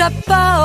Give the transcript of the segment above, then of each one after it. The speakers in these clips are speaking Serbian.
kiša pao,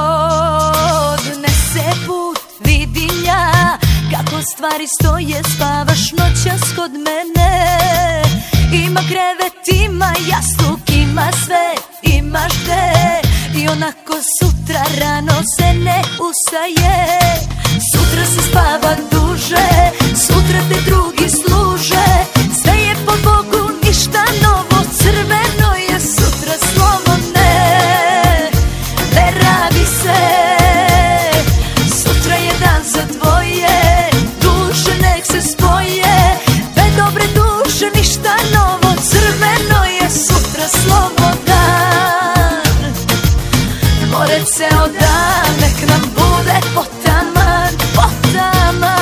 odnese put, vidim ja kako stvari stoje, spavaš noćas kod mene. Ima krevet, ima jastuk, ima sve, imaš gde, i onako sutra rano se ne ustaje. Sutra se spava duže, sutra te drugi služe, sve je po Bogu, ništa novo, crveno je sutra slovo ne. Ne radi se, sutra je dan za dvoje, duše nek se spoje, dve dobre duše, ništa novo, crveno je sutra slovo dan. More ceo dan, nek nam bude potaman, potaman.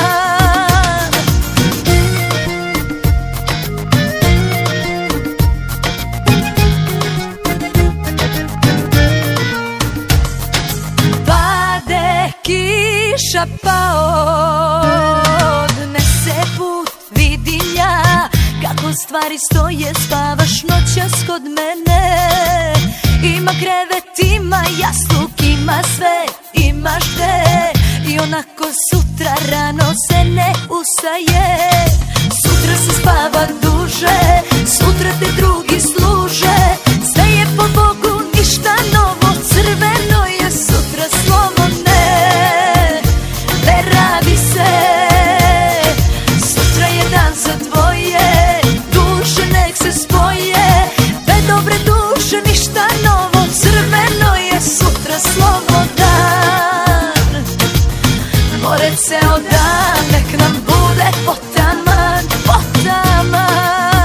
Pade kiša pao, odnese put, vidim ja kako stvari stoje, spavaš noćas kod mene. Ima krevet, ima jastuk, ima sve, imaš gde, i onako sutra rano se ne ustaje. Sutra se spava duže, sutra te drugi služe, sve je po Bogu, ništa novo, crveno je sutra slovo ne. Ne radi se, sutra je dan za dvoje, duše nek se spoje, dve dobre duše, ništa novo, crveno je sutra slovo dan. More ceo dan, nek nam bude potaman, potaman.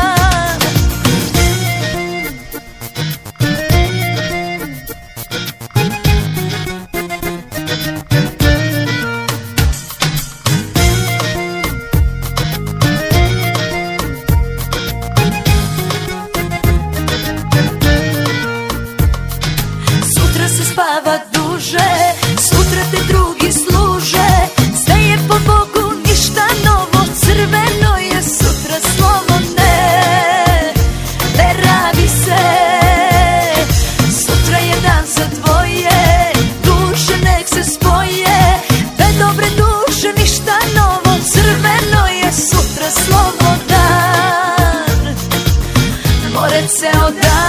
Sutra se spava duže, sutra te drugi služe, sve je po Bogu, ništa novo, crveno je sutra slovo ne. Ne radi se, sutra je dan za dvoje, duše nek se spoje, dve dobre duše, ništa novo, crveno je sutra slovo dan. More ceo dan,